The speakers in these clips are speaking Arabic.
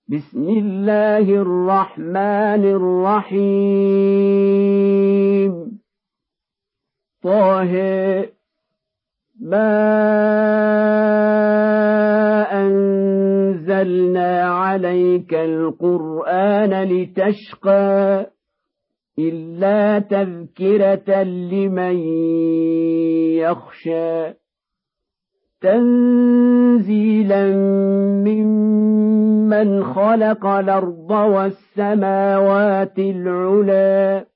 بسم الله الرحمن الرحيم طه ما أنزلنا عليك القرآن لتشقى إلا تذكرة لمن يخشى تنزيلا ممن خلق الأرض والسماوات العلى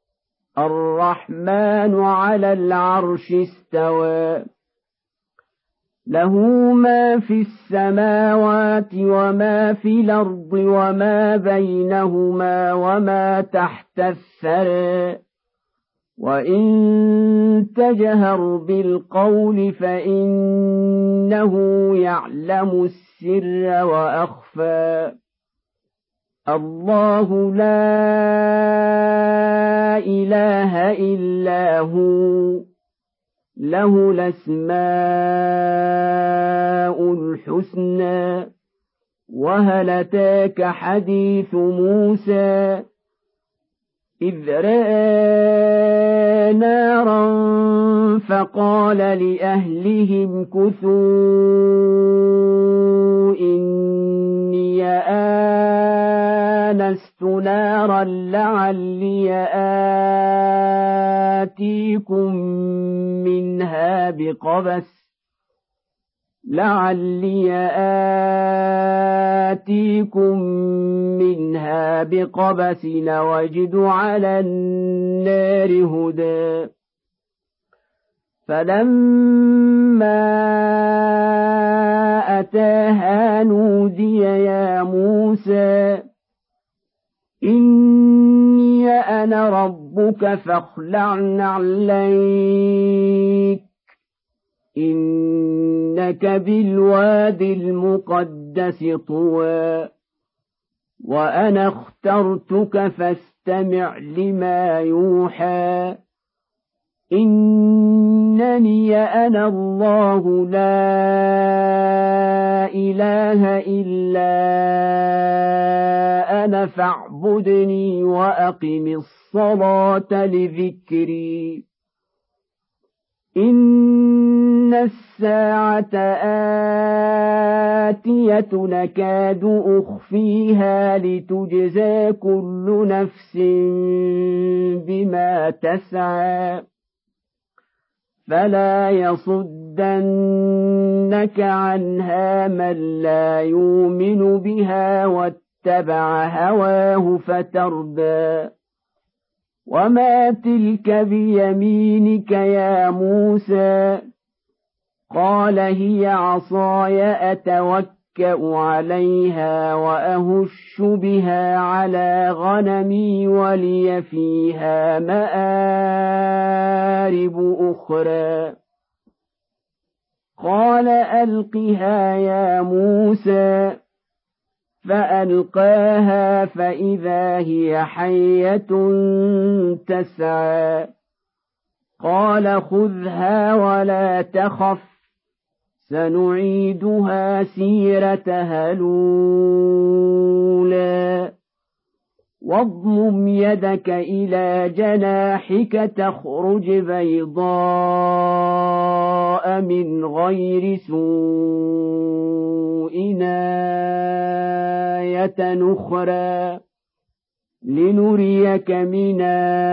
الرحمن على العرش استوى له ما في السماوات وما في الأرض وما بينهما وما تحت الثرى وإن تجهر بالقول فإنه يعلم السر وأخفى الله لا إله إلا هو له الأسماء الحسنى وهل أتاك حديث موسى إذ رأى نارا فقال لأهلهم كثوا إني آنست نارا آتيكم منها بقبس وجد على النار هدى فلما أتاها نودي يا موسى إني أنا ربك فاخلع نعليك إنك بالواد المقدس طوى وأنا اخترتك فاستمع لما يوحى إنني أنا الله لا إله إلا أنا فاعبدني وأقم الصلاة لذكري إن الساعة آتية نكاد أخفيها لتجزى كل نفس بما تسعى فلا يصدنك عنها من لا يؤمن بها واتبع هواه فتردى وما تلك بيمينك يا موسى قال هي عصاي أتوكأ عليها وأهش بها على غنمي ولي فيها مآرب أخرى قال ألقها يا موسى فألقاها فإذا هي حية تسعى قال خذها ولا تخف سنعيدها سيرتها الأولى واضمم يدك إلى جناحك تخرج بيضاء من غير سوء آية أخرى لنريك من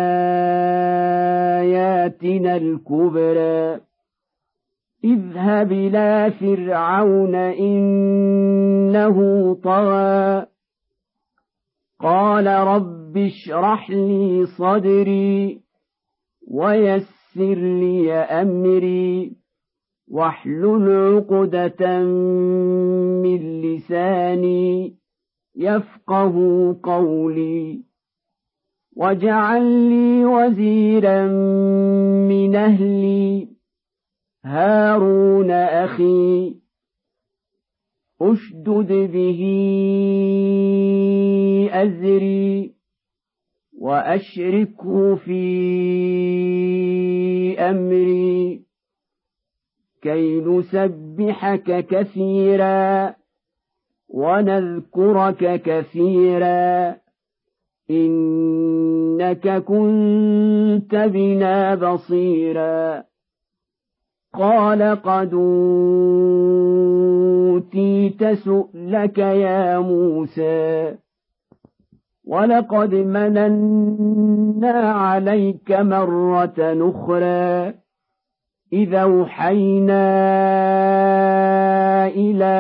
آياتنا الكبرى اذهب إلى فرعون إنه طغى قال رب اشرح لي صدري ويسر لي أمري واحلل عقدة من لساني يفقه قولي واجعل لي وزيرا من أهلي هارون أخي أشدد به أزري وأشركه في أمري كي نسبحك كثيرا ونذكرك كثيرا إنك كنت بنا بصيرا قال قد أوتيت سؤلك يا موسى ولقد مننا عليك مرة أخرى إذا أوحينا إلى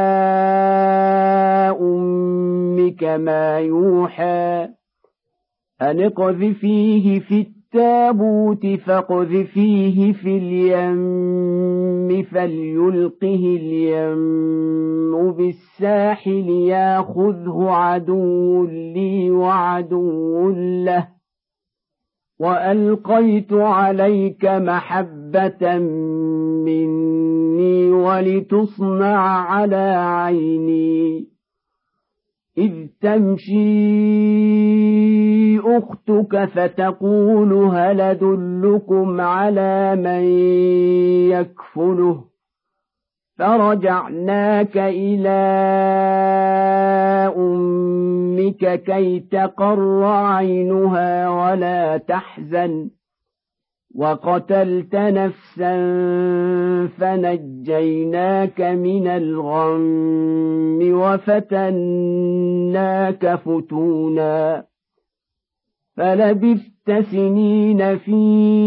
أمك ما يوحى أن اقذفيه في التابوت فاقذفيه في اليم فليلقه اليم بالساحل ياخذه عدو لي وعدو له وألقيت عليك محبة مني ولتصنع على عيني إذ تمشي أختك فتقول هل أدلكم على من يكفله فرجعناك إلى أمك كي تقر عينها ولا تحزن وقتلت نفسا فنجيناك من الغم وفتناك فتونا فلبثت سنين في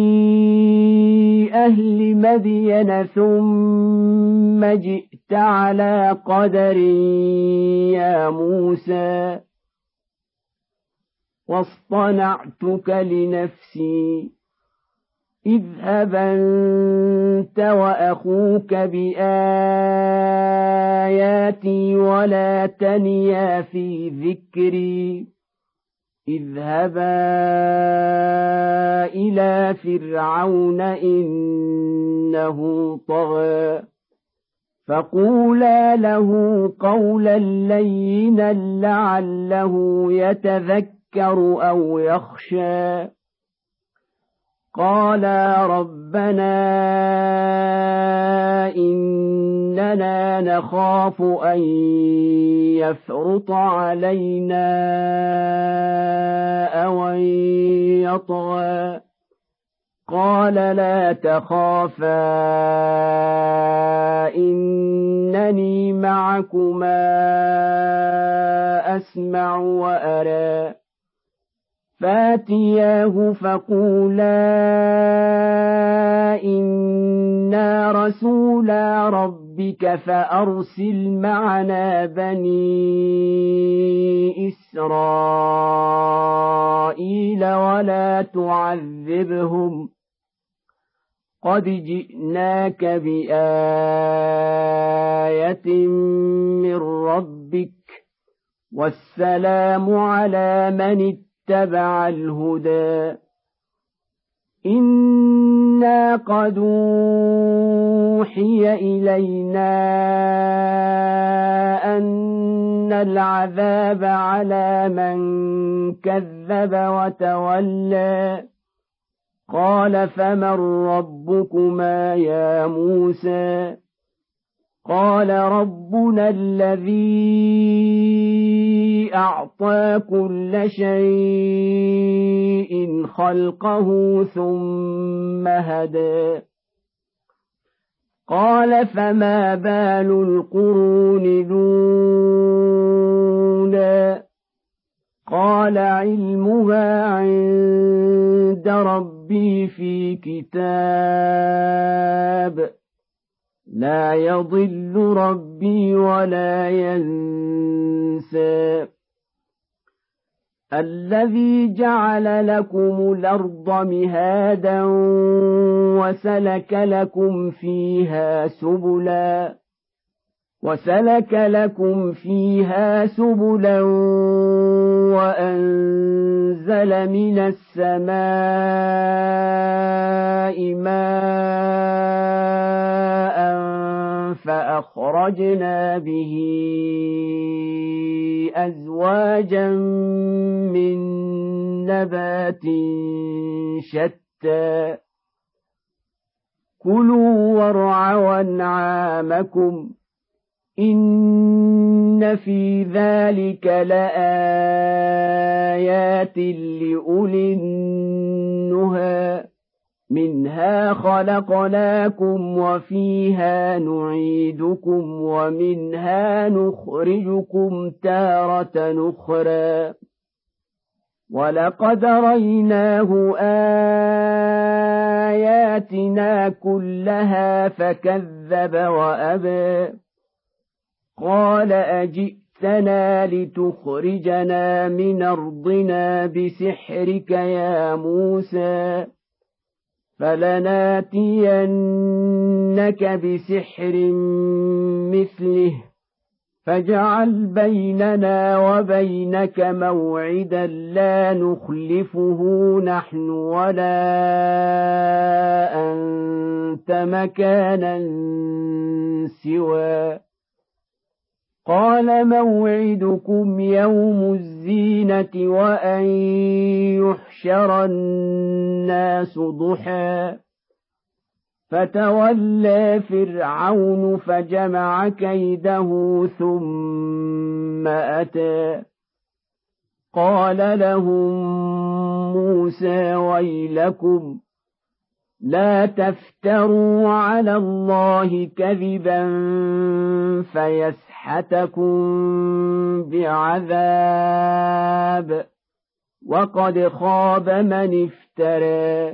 أهل مدين ثم جئت على قدر يا موسى واصطنعتك لنفسي اذهب أنت وأخوك بآياتي ولا تنيا في ذكري اذهبا إلى فرعون إنه طغى فقولا له قولا لينا لعله يتذكر أو يخشى قالا ربنا إننا نخاف أن يفرط علينا أو أن يطغى قال لا تخافا إنني معكما أسمع وأرى فاتياه فقولا إنا رسولا ربك فأرسل معنا بني إسرائيل ولا تعذبهم قد جئناك بآية من ربك والسلام على من اتبع الهدى إنا قد أوحي إلينا أن العذاب على من كذب وتولى قال فمن ربكما يا موسى قال ربنا الذي أعطى كل شيء خلقه ثم هدى قال فما بال القرون الأولى قال علمها عند ربي في كتاب لا يضل ربي ولا ينسى الذي جعل لكم الأرض مهادا وسلك لكم فيها سبلا وأنزل من السماء ماء فأخرجنا به أزواجا من نبات شتى كلوا وارعوا أنعامكم إن في ذلك لآيات لأولي النهى منها خلقناكم وفيها نعيدكم ومنها نخرجكم تارة أخرى ولقد ريناه آياتنا كلها فكذب وأبى قال أجئتنا لتخرجنا من أرضنا بسحرك يا موسى فلناتينك بسحر مثله فاجعل بيننا وبينك موعدا لا نخلفه نحن ولا أنت مكانا سوى قال موعدكم يوم الزينة وأن يحشر الناس ضحى فتولى فرعون فجمع كيده ثم أتى قال لهم موسى ويلكم لا تفتروا على الله كذبا فيسحتكم بعذاب وقد خاب من افترى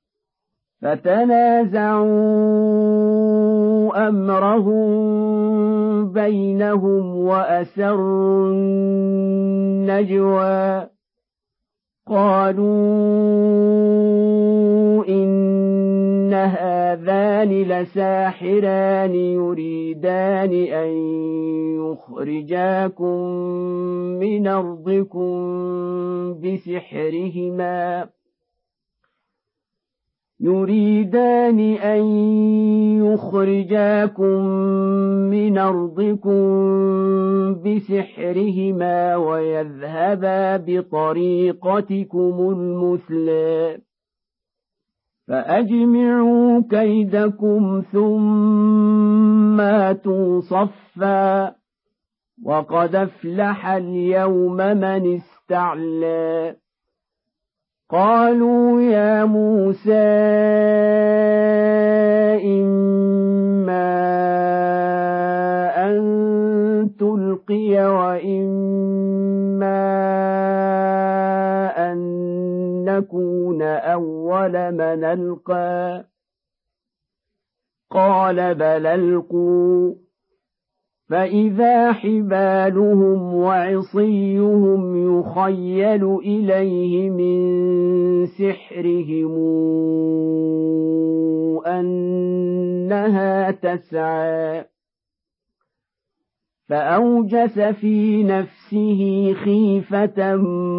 فتنازعوا أمرهم بينهم وأسروا النجوى قالوا إن هذان لساحران يريدان أن يخرجاكم من أرضكم بسحرهما ويذهبا بطريقتكم المثلى فأجمعوا كيدكم ثم أتوا صفا وقد أفلح اليوم من استعلى قالوا يا موسى إما أن تلقي وإما أن نكون أول من ألقى قال بل ألقوا فإذا حبالهم وعصيهم يخيل إليه من سحرهم أنها تسعى فأوجس في نفسه خيفة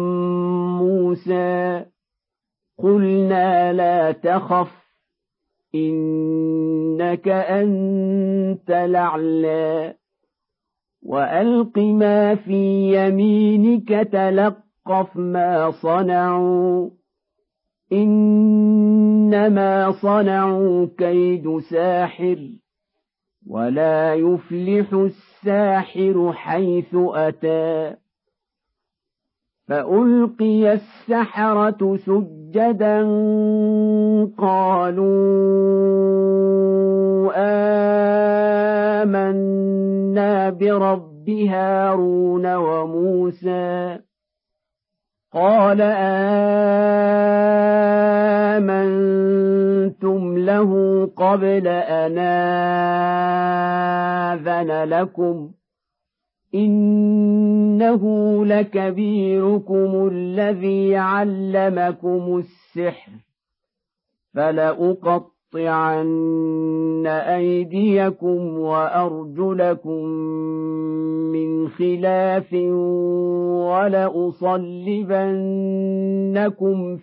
موسى قلنا لا تخف إنك أنت الأعلى وألق ما في يمينك تلقف ما صنعوا إنما صنعوا كيد ساحر ولا يفلح الساحر حيث أتى فألقي السحرة سجدا قالوا آمنا برب هارون وموسى قال آمنتم له قبل أن آذن لكم إنه لكبيركم الذي علمكم السحر فلأقطعن أيديكم وأرجلكم من خلاف ولأصلبنكم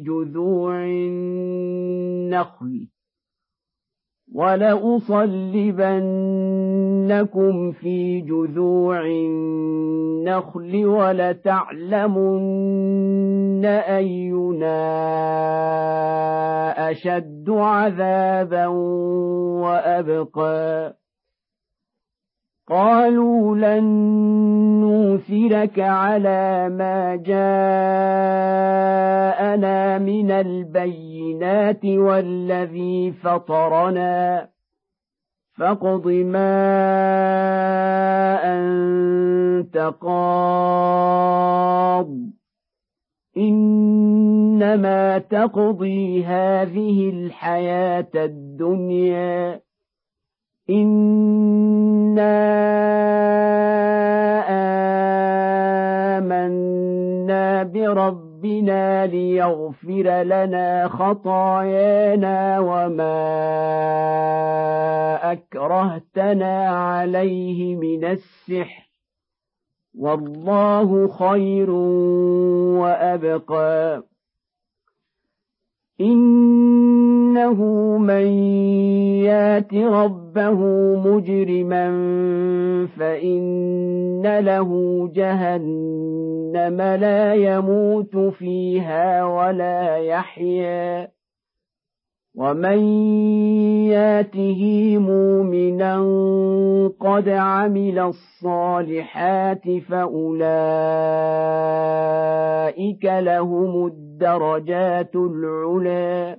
في جذوع النخل ولتعلمن أينا أشد عذابا وأبقى قالوا لن نؤثرك على ما جاءنا من البينات والذي فطرنا فاقض ما أنت قاض إنما تقضي هذه الحياة الدنيا إنا آمنا بربنا ليغفر لنا خطايانا وما أكرهتنا عليه من السحر والله خير وأبقى إنه من يات ربه مجرما فإن له جهنم لا يموت فيها ولا يحيا ومن ياته مؤمنا قد عمل الصالحات فأولئك لهم الدرجات العلى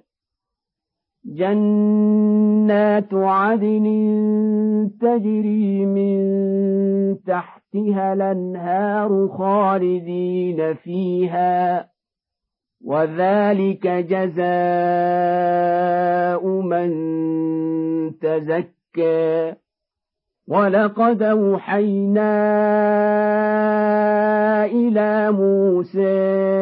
جنات عدن تجري من تحتها الأنهار خالدين فيها وذلك جزاء من تزكى ولقد أوحينا إلى موسى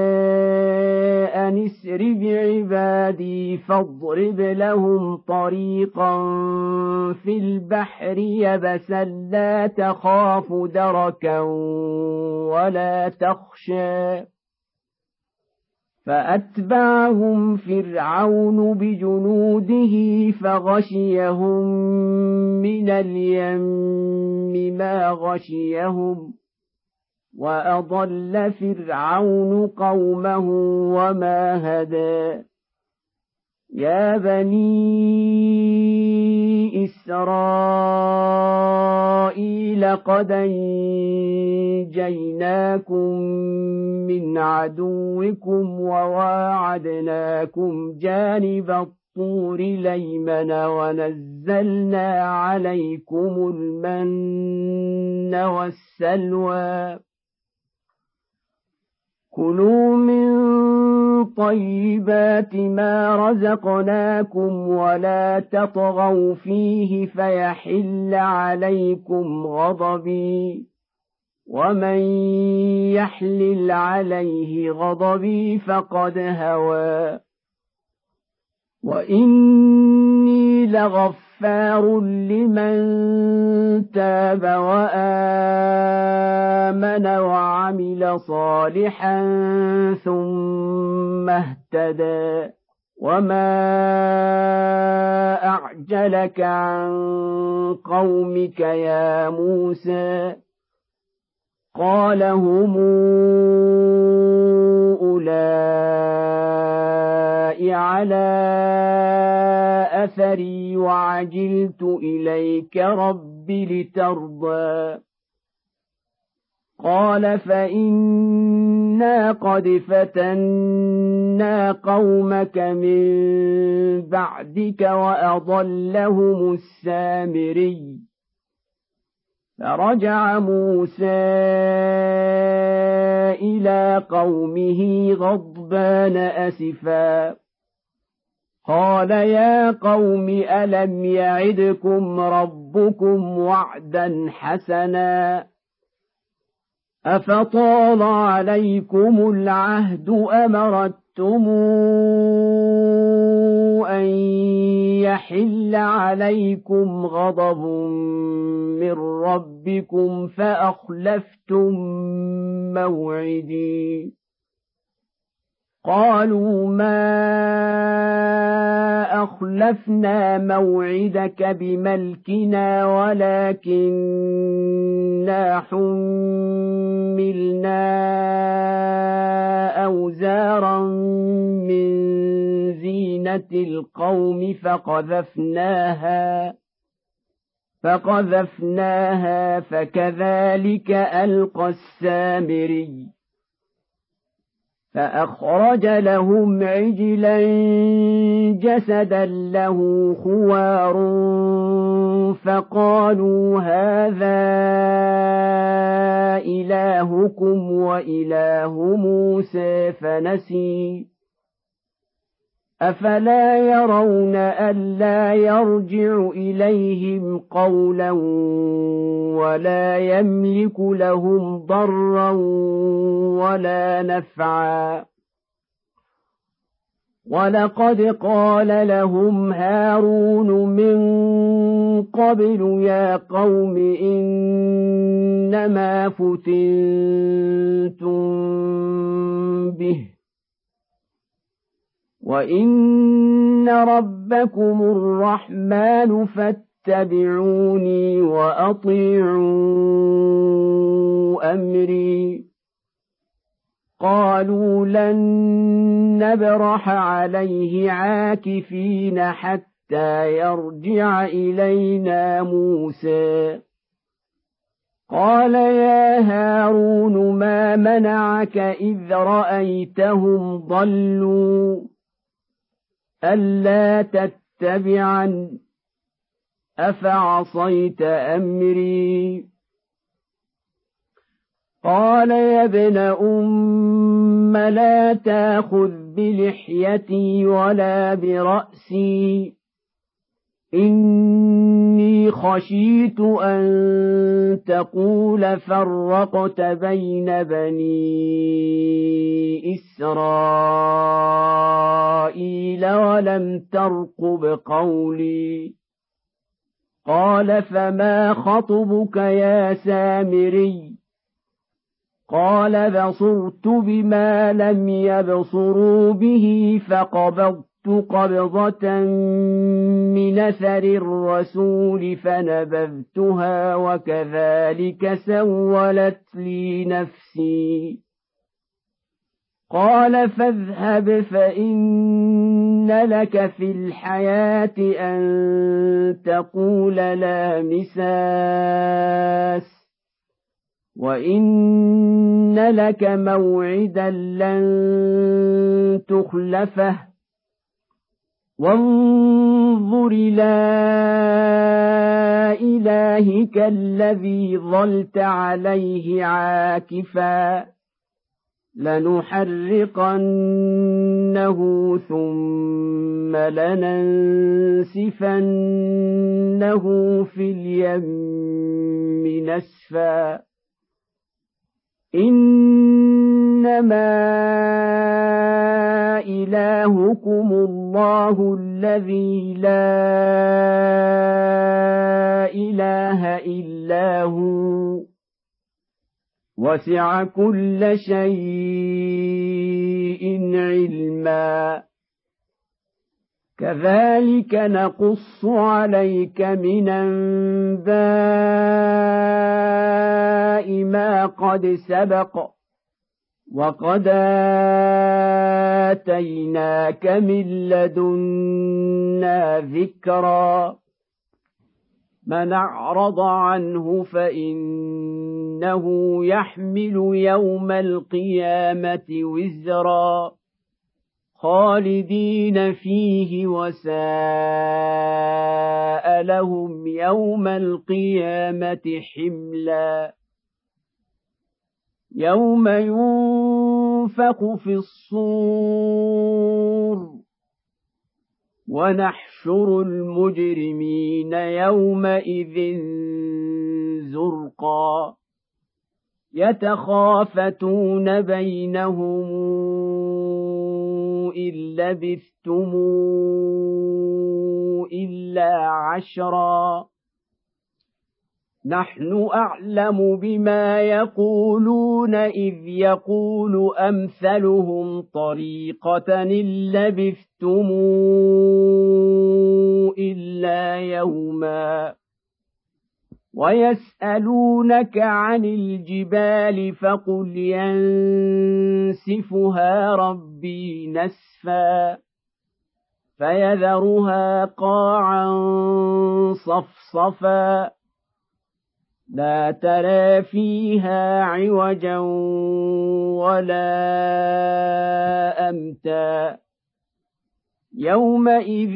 أن اسر بعبادي فاضرب لهم طريقا في البحر يبسا لا تخاف دركا ولا تخشى فأتبعهم فرعون بجنوده فغشيهم من اليم ما غشيهم وأضل فرعون قومه وما هدى يا بني إسرائيل قد أنجيناكم من عدوكم وواعدناكم جانب الطور الأيمن ونزلنا عليكم المن والسلوى كلوا من طيبات ما رزقناكم ولا تطغوا فيه فيحل عليكم غضبي ومن يحلل عليه غضبي فقد هوى وإني لغفار لمن تاب وآمن وعمل صالحا ثم اهتدى وما أعجلك عن قومك يا موسى قال هم أولئك على أثري وعجلت إليك رب لترضى قال فإنا قد فتنا قومك من بعدك وأضلهم السامري فرجع موسى إلى قومه غضبان أسفا قال يا قوم ألم يعدكم ربكم وعدا حسنا أفطال عليكم العهد أمرتم أن يحل عليكم غضب من ربكم فأخلفتم موعدي قالوا ما أخلفنا موعدك بملكنا ولكننا حملنا أوزارا من زينة القوم فقذفناها فكذلك ألقى السامري فأخرج لهم عجلا جسدا له خوار فقالوا هذا إلهكم وإله موسى فنسي أفلا يرون ألا يرجع إليهم قولا ولا يملك لهم ضرا ولا نفعا ولقد قال لهم هارون من قبل يا قوم إنما فتنتم به وإن ربكم الرحمن فاتبعوني وأطيعوا أمري قالوا لن نبرح عليه عاكفين حتى يرجع إلينا موسى قال يا هارون ما منعك إذ رأيتهم ضلوا ألا تتبعن أفعصيت أمري قال يا ابن أم لا تأخذ بلحيتي ولا برأسي إني خشيت أن تقول فرقت بين بني إسرائيل ولم ترقب قولي قال فما خطبك يا سامري قال بصرت بما لم يبصروا به فقبضت قبضة من أثر الرسول فنبذتها وكذلك سولت لي نفسي قال فاذهب فإن لك في الحياة أن تقول لا مساس وإن لك موعدا لن تخلفه وانظر إلى إلهك الذي ظلت عليه عاكفا لنحرقنه ثم لننسفنه في اليم نسفا إنما إلهكم الله الذي لا إله إلا هو وسع كل شيء علما كذلك نقص عليك من أنباء ما قد سبق وقد آتيناك من لدنا ذكرا من أعرض عنه فإنه يحمل يوم القيامة وزرا خالدين فيه وساء لهم يوم القيامة حملا يوم ينفخ في الصور ونحشر المجرمين يومئذ زرقا يتخافتون بينهم إن لبثتم إلا عشرا نحن أعلم بما يقولون إذ يقول أمثلهم طريقة إن لبثتم إلا يوما ويسألونك عن الجبال فقل ينسفها ربي نسفا فيذرها قاعا صفصفا لا ترى فيها عوجا ولا أمتا يومئذ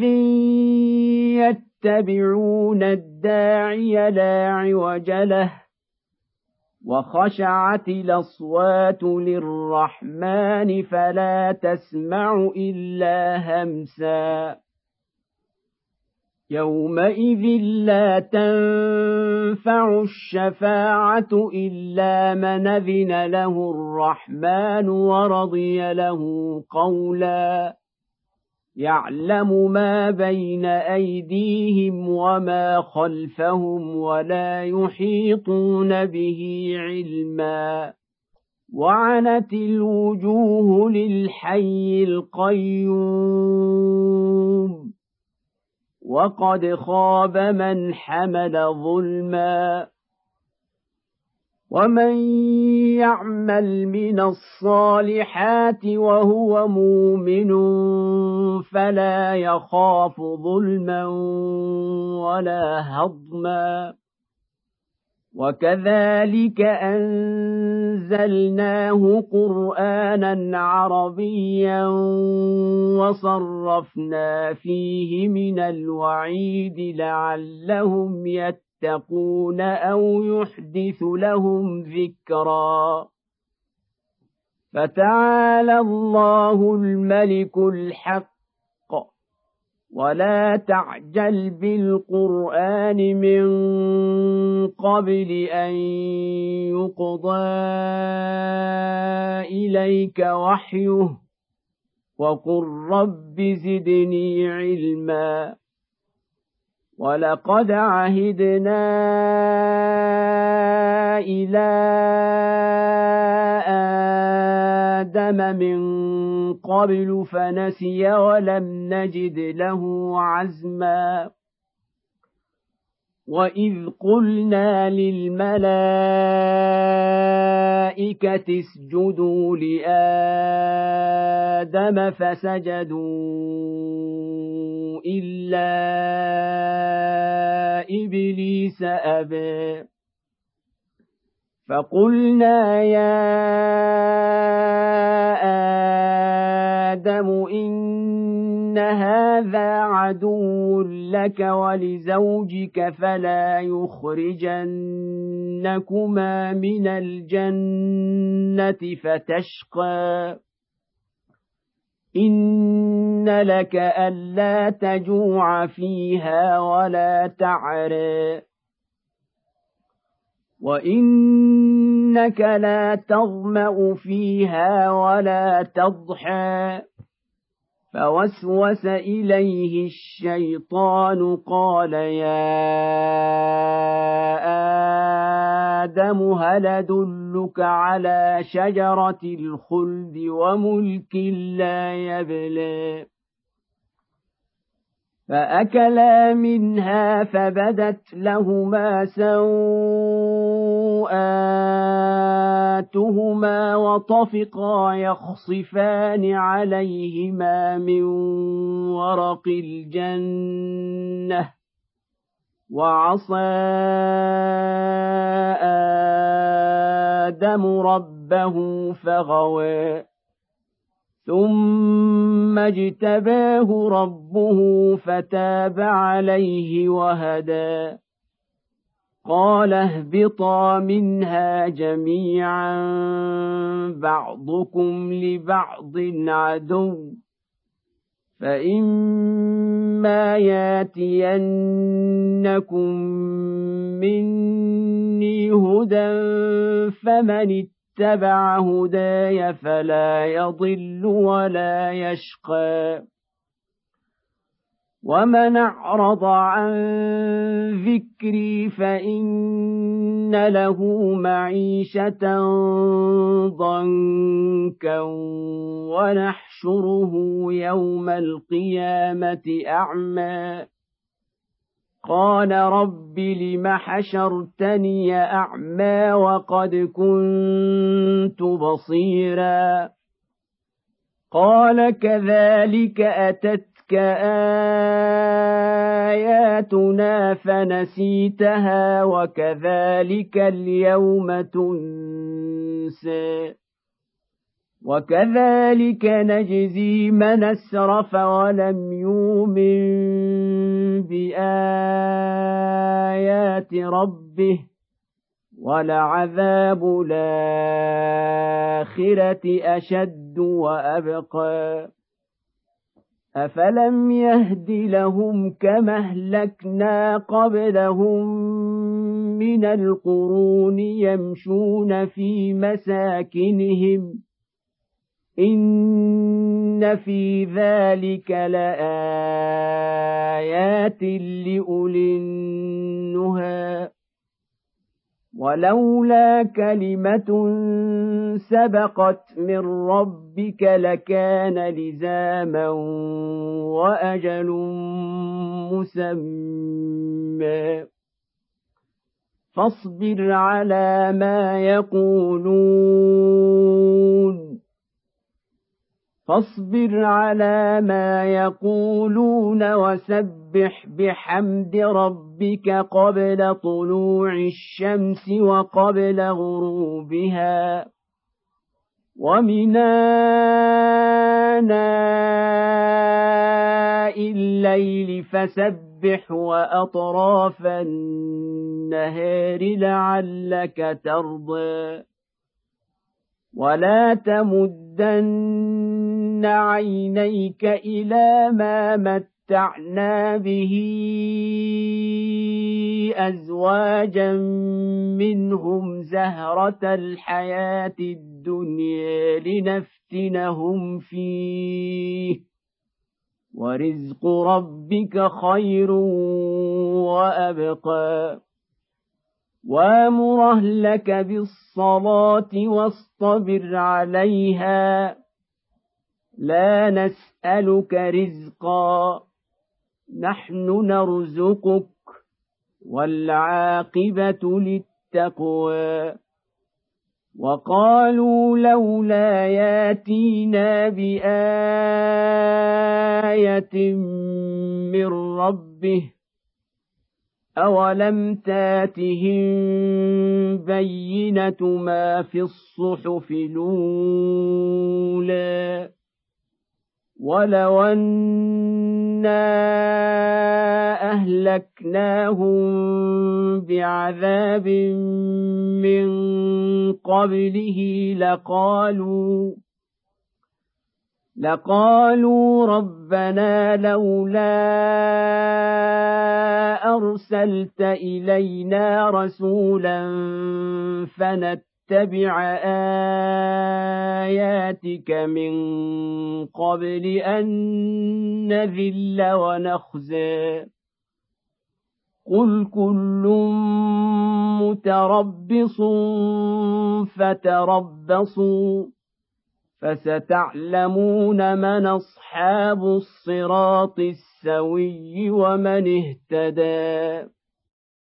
يتبعون الداعي لا عوج له وخشعت الأصوات للرحمن فلا تسمع إلا همسا يومئذ لا تنفع الشفاعة إلا من أذن له الرحمن ورضي له قولا يعلم ما بين أيديهم وما خلفهم ولا يحيطون به علما وعنت الوجوه للحي القيوم وقد خاب من حمل ظلما ومن يعمل من الصالحات وهو مؤمن فلا يخاف ظلما ولا هضما وكذلك أنزلناه قرآنا عربيا وصرفنا فيه من الوعيد لعلهم يتقون أو يحدث لهم ذكرا فتعالى الله الملك الحق ولا تعجل بالقرآن من قبل أن يقضى إليك وحيه وقل رب زدني علما ولقد عهدنا إلى آدم من قبل فنسي ولم نجد له عزما وإذ قلنا للملائكة اسجدوا لآدم فسجدوا إلا إبليس أبى فقلنا يا آدم إن هذا عدو لك ولزوجك فلا يخرجنكما من الجنة فتشقى إن لك ألا تجوع فيها ولا تعرى وإنك لا تظمأ فيها ولا تضحى فوسوس إليه الشيطان قال يا آدم هل أدلك على شجرة الخلد وملك لا يبلى فأكلا منها فبدت لهما سوآتهما وطفقا يخصفان عليهما من ورق الجنة وعصى آدم ربه فغوى ثم اجتباه ربه فتاب عليه وهدى قال اهبطا منها جميعا بعضكم لبعض عدو فإما ياتينكم مني هدى فمن اتبع هداي فلا يضل ولا يشقى ومن أعرض عن ذكري فإن له معيشة ضنكا ونحشره يوم القيامة أعمى قال رب لم حشرتني أعمى وقد كنت بصيرا قال كذلك أتتك أتتك آياتنا فنسيتها وكذلك اليوم تنسى وكذلك نجزي من أسرف ولم يؤمن بآيات ربه ولعذاب الآخرة أشد وأبقى أفلم يهد لهم كما أهلكنا قبلهم من القرون يمشون في مساكنهم إن في ذلك لآيات لأولي النهى ولولا كلمة سبقت من ربك لكان لزاما وأجل مسمى فاصبر على ما يقولون وسبح بحمد ربك قبل طلوع الشمس وقبل غروبها ومن آناء الليل فسبح وأطراف النهار لعلك ترضى ولا تمدن عينيك إلى ما متعنا به أزواجا منهم زهرة الحياة الدنيا لنفتنهم فيه ورزق ربك خير وأبقى وامر أهلك بالصلاة واصطبر عليها لا نسألك رزقا نحن نرزقك والعاقبة للتقوى وقالوا لولا ياتينا بآية من ربه أولم تاتهم بينة ما في الصحف الأولى ولو أنا أهلكناهم بعذاب من قبله لقالوا ربنا لولا أرسلت إلينا رسولا فنتبع آياتك من قبل أن نذل ونخزى قل كل متربص فتربصوا فستعلمون من أصحاب الصراط السوي ومن اهتدى